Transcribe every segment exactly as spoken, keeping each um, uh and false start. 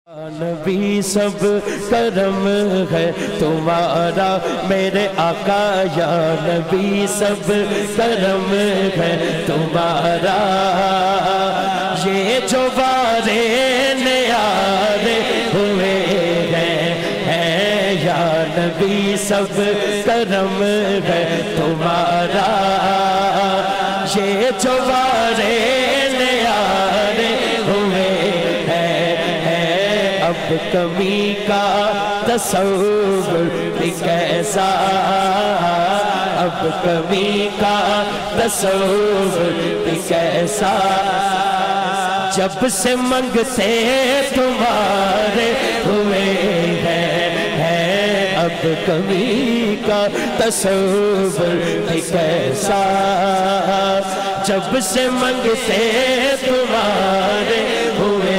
نبی سب کرم ہے تمہارا میرے آقا، یا نبی سب کرم ہے تمہارا، یہ جو بارے نیارے ہوئے ہیں، یا نبی سب کرم ہے تمہارا، یہ جو بارے نیارے ہوئے اب کمی کا تصور بھی کیسا، اب کمی کا تصور بھی کیسا، جب سے منگتے تمہارے ہوئے ہیں، اب کمی کا تصور بھی کیسا، جب سے منگتے تمہارے ہوئے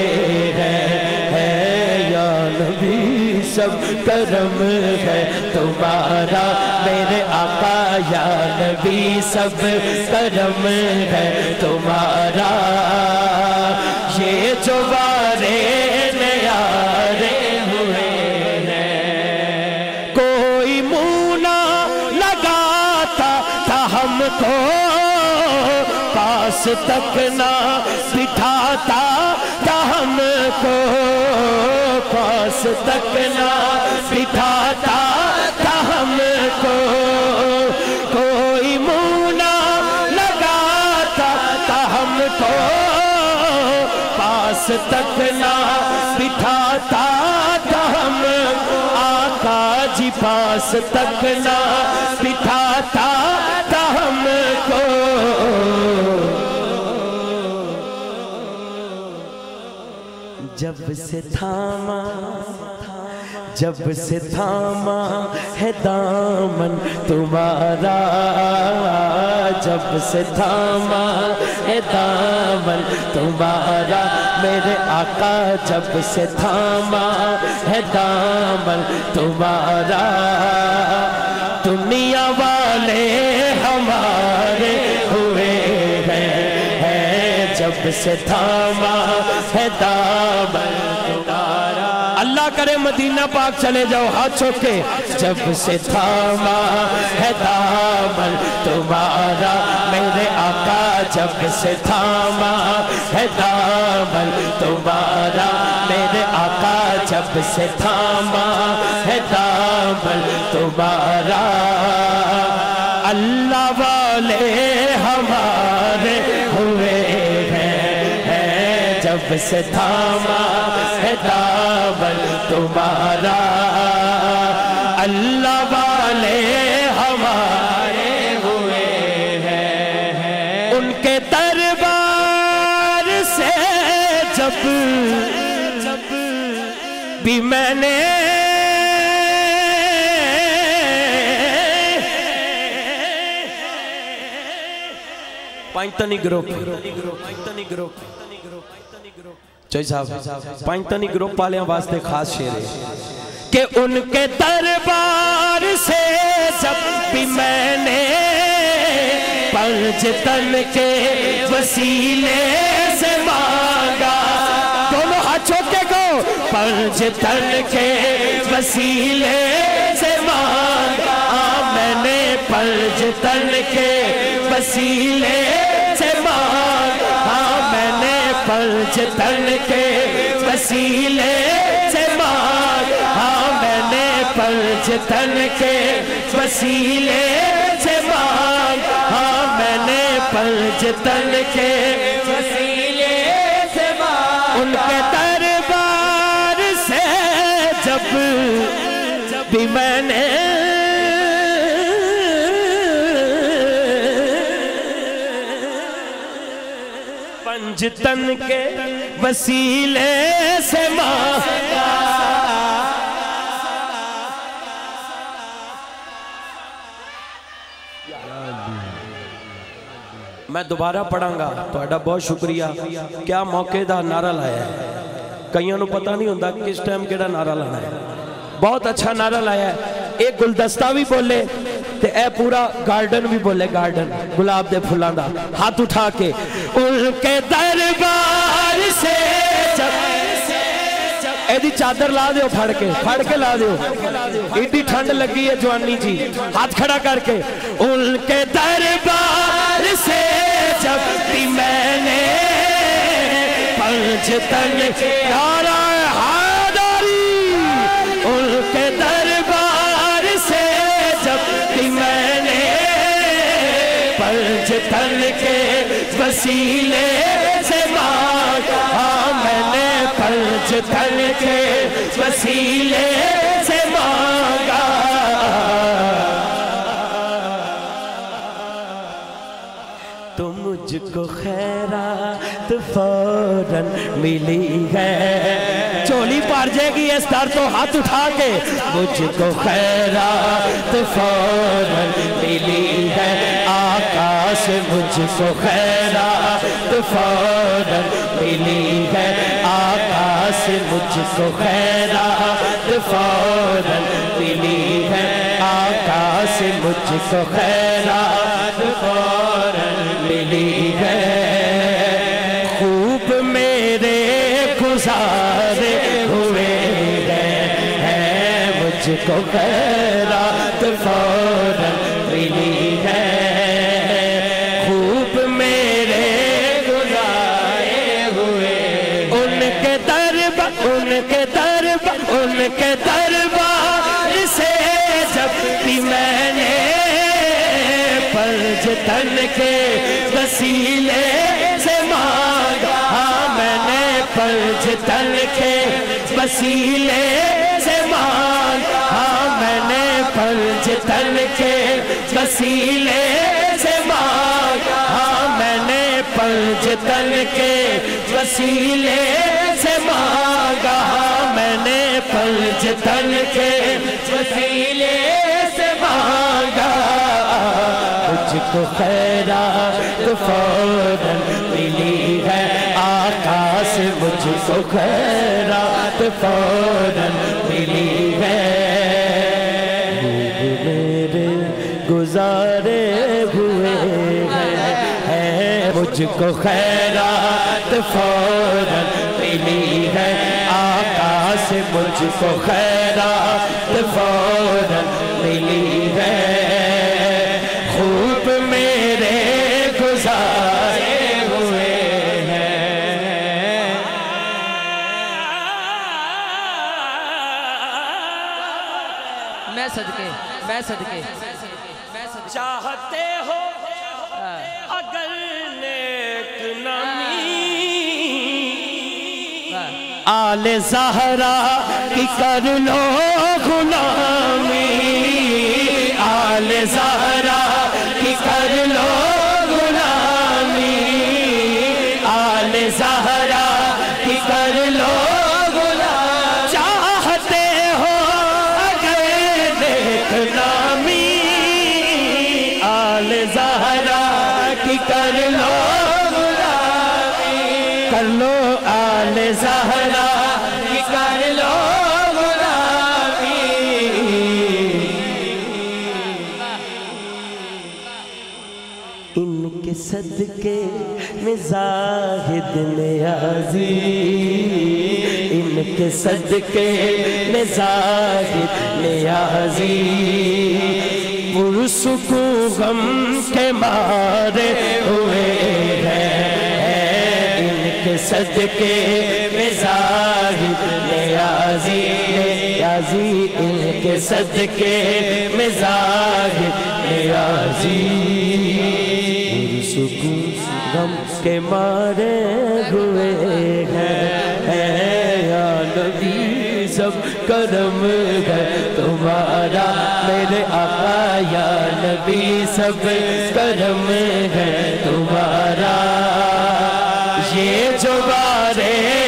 نبی سب کرم ہے تمہارا میرے آقا، یا نبی سب کرم ہے تمہارا، یہ جو بارے نیارے ہوئے ہیں، کوئی منہ نہ لگاتا تھا ہم کو، پاس تک نہ بٹھاتا تھا ہم کو، پاس تک نہ بٹھاتا تھا ہم کو، کوئی منہ نہ لگاتا تھا ہم کو، پاس تک نہ بٹھاتا تھا ہم کو، آقا جی پاس تک نہ بٹھاتا تھا ہم کو، جب سے تھاما جب سے تھاما ہے دامن تمہارا، جب سے تھاما ہے دامن تمہارا میرے آقا، جب سے تھاما ہے دامن تمہارا، دنیا والے ہمارے ہوئے ہیں، جب سے تھاما ہے دامن تمہارا، اللہ کرے مدینہ پاک چلے جاؤ ہاتھ چھوڑ کے، جب سے تھاما ہے دامن تمہارا میرے آقا، جب سے تھاما ہے دامن تمہارا میرے آقا، جب سے تھاما ہے دامن تمہارا، اللہ والے ہمارے ہوئے ہیں، جب سے تھاما ہے دامن تمہارا، اللہ والے ہمارے ہوئے ہیں، ان کے دربار سے جب بھی میں نے پائنتنی گروپ پائنتنی گروپ چاہیے صاحب پائنتنی گروپ والے واسطے خاص شعر ہے کہ ان کے دربار سے جب بھی میں نے پنجتن کے وسیلے سے مانگا، دونوں ہاتھوں کے کو پنجتن کے وسیلے سے مانگا، میں نے پنجتن کے وسیلے سے مانگا، میں نے پنجتن کے وسیلے سے مانگا، میں نے پنجتن کے وسیلے سے مانگا، میں نے پنجتن کے وسیلے سے مانگا، ان کے دربار سے جب بھی میں نے پنجتن کے وسیلے سے مانگا، میں دوبارہ پڑھاں گا، توڑا بہت شکریہ، کیا موقع دا نعرہ لایا ہے، کئیوں نو پتہ نہیں ہوندہ کس ٹائم کیڑا نعرہ لانا ہے، بہت اچھا نعرہ لایا ہے، ایک گلدستہ بھی بولے تے اے پورا گارڈن بھی بولے، گارڈن گلاب دے پھلاں دا، ہاتھ اٹھا کے ان کے دربار سے جب ایدی چادر لا دیو پھڑ کے پھڑ کے لا دیو ایڈی ٹھنڈ لگی ہے جوانی جی ہاتھ کھڑا کر کے ان کے دربار سے جب بھی میں نے پنج تن یارا حیدری ان کے دربار سے جب بھی میں نے پنج تن کے وسیلے سے مانگا میں نے پنج تن کے وسیلے سے مانگا تو مجھ کو خیرات فوراً ملی ہے چولی پار جائے گی اس در تو ہاتھ اٹھا کے مجھ کو خیرات فوراً ملی ہے آقا سے مجھ کو خیرات فوراً ملی ہے آقا سے مجھ کو خیرات فوراً ملی ہے آقا سے مجھ کو خیرات فوراً ملی ہے خوب میرے گزارے ہوئے ہیں مجھ کو خیرات فوراً ملی ہے خوب میرے گزارے ہوئے ان کے دربار ان کے دربار ان کے دربار سے جب بھی میں نے پنج تن کے وسیلے سے مانگا میں نے پنج تن کے وسیلے سے مانگا میں نے پنج تن کے وسیلے سے مانگا میں نے پنج تن کے وسیلے سے مانگا میں نے پنج تن کے وسیلے سے مانگا مجھ کو خیرات فوراً ملی ہے آقا سے مجھ کو خیرات فوراً ملی ہے میرے گزارے ہوئے ہیں مجھ کو خیرات فوراً ملی ہے آقا سے مجھ کو خیرات فوراً ملی ہے خوب میرے گزارے ہوئے ہیں میں صدقے میں صدقے چاہتے ہو اگر نیک نامی آل زہرا کی کر لو غلامی آل زہرا کی کر لو غلامی آل زہرا کی کر لو غلامی چاہتے ہو اگر نیک نامی آل زہرا کی کر لو غلامی کر لو آل زہرا کی کر لو غلامی ان کے صدقے میں زاہد نیازی ان کے صدقے میں زاہد نیازی پرسکون غم کے مارے ہوئے ہیں ان کے صدقے میں زاہد نیازی نیازی ان کے صدقے میں زاہد نیازی پرسکون غم کے مارے ہوئے ہیں یا نبی سب کرم ہے تمہارا میرے آقا یا نبی سب کرم ہے تمہارا یہ جو بارے